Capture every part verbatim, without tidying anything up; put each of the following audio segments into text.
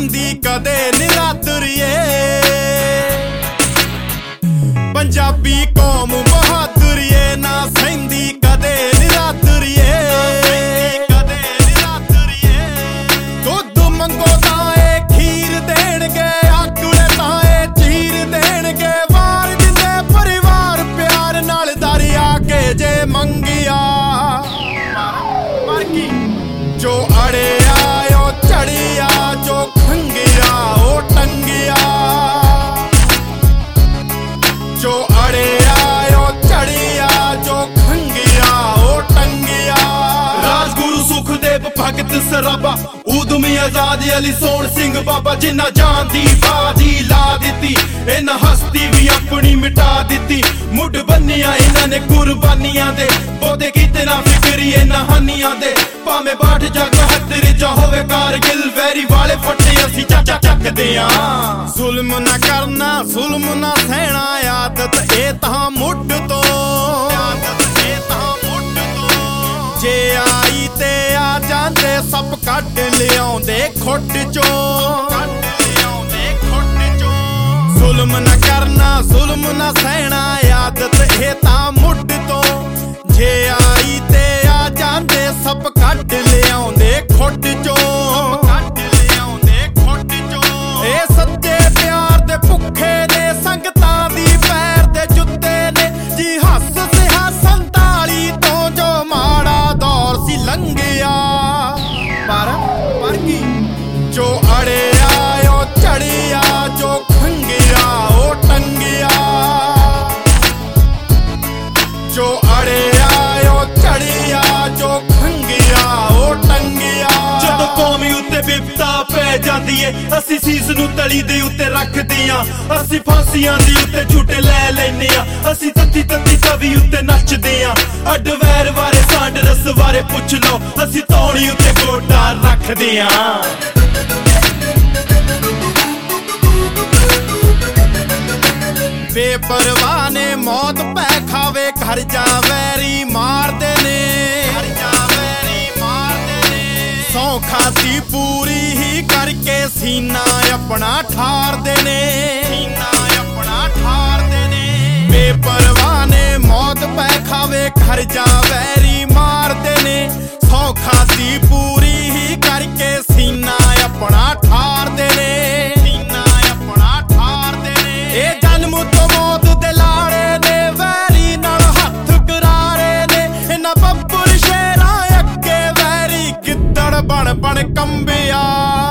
सहिंदी कदे निरादरिए पंजाबी कौम बहादुरिए ना सहिंदी कदे निरादरिए दुध मंगो ताए खीर देणगे आकड़े ताए चीर देणगे वार दिंदे परिवार प्यार नाल दरिया के जे मंगिया जो अड़े आयो चढ़िया जो खंगिया ओ टंगिया जो अड़े आयो चढ़िया जो खंगिया ओ टंगिया राजगुरु सुखदेव भगत सराबा उदमी आजाद अली सोहन सिंह बाबा जिन्ना जान दी बाजी ला दिती इन्हां हस्ती भी अपनी मिटा दिती मुड बन्निया इन्हां ने कुर्बानियां दे बोदे कीते ना फिक्री इन्हां हानियां दे भावें बाठ जा कहत्तर जा होवे कारगिल वैरी वाले फटे असी चाचा चकदे आ जुल्म ना करना जुल्म ना सहना आदत ए तां मुड तो आदत ए तां मुड तो जे आई ते आ जांदे सब कट लियाउंदे खुट चों कट लियाउंदे खुट चों जुल्म ना करना जुल्म ना सहना आदत ए तां मुड तो जे आई ते आ जांदे सब कट लियाउंदे खुट चों कट लियाउंदे खुट चों ए सच्चे प्यार दे भुखे ने संगतां दी पैर दे जुत्ते ने जी हस सिहा संताली तो जो माड़ा दौर सी लंघिया पर पर की जो अड़े आयो चढ़िया जो खंगिया ओ टंगिया जो अड़े आयो चढ़िया जो खंगिया ओ टंगिया जदों कौमी उत्ते विपता पै जांदी है असी सीस नूं तली दे उत्ते रखदे आ असी फांसियां दी उत्ते झूटे लै लैने आ असी तत्ती तत्ती तवी उत्ते नचदे आ अड वैर वारे सांड रस वारे पुछ लो असी तौड़ी उत्ते गोडा रखदे आ बेपरवाह ने मौत पै खावे घर जा वैरी मारदे ने घर जा वैरी मारदे ने सौ खाती पूरी ही करके सीना अपना ठारदे ने सीना अपना ठारदे ने बेपरवाह ने मौत पै खावे घर जा वैरी मारदे ने सौ खाती पूरी ही करके सीना अपना ठारदे ने सीना अपना ठारदे ने ए जन्म तो मौत दे लाड़े ने वैरी नाल हथ करारे ने इन्हां बब्बर शेरां अगे वैरी गिद्दड़ बन बन कंबिया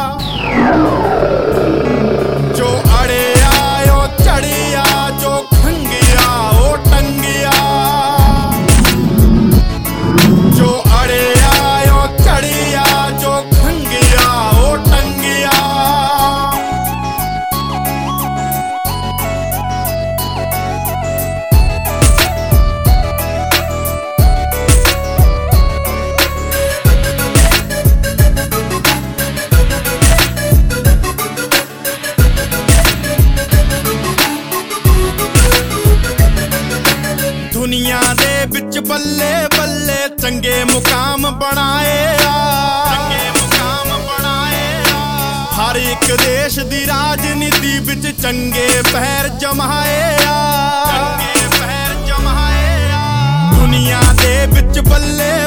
जो अड़े आयो चढ़िया जो खंगिया ओ टंगिया जो अड़े आयो चढ़िया जो खंगिया ओ टंगिया दुनिया दे विच बल्ले बल्ले चंगे मुकाम बनाए आ चंगे मुकाम बनाए आ हर एक देश दी राजनीति विच चंगे पैर जमाए आ चंगे पैर जमाए आ दुनिया दे विच बल्ले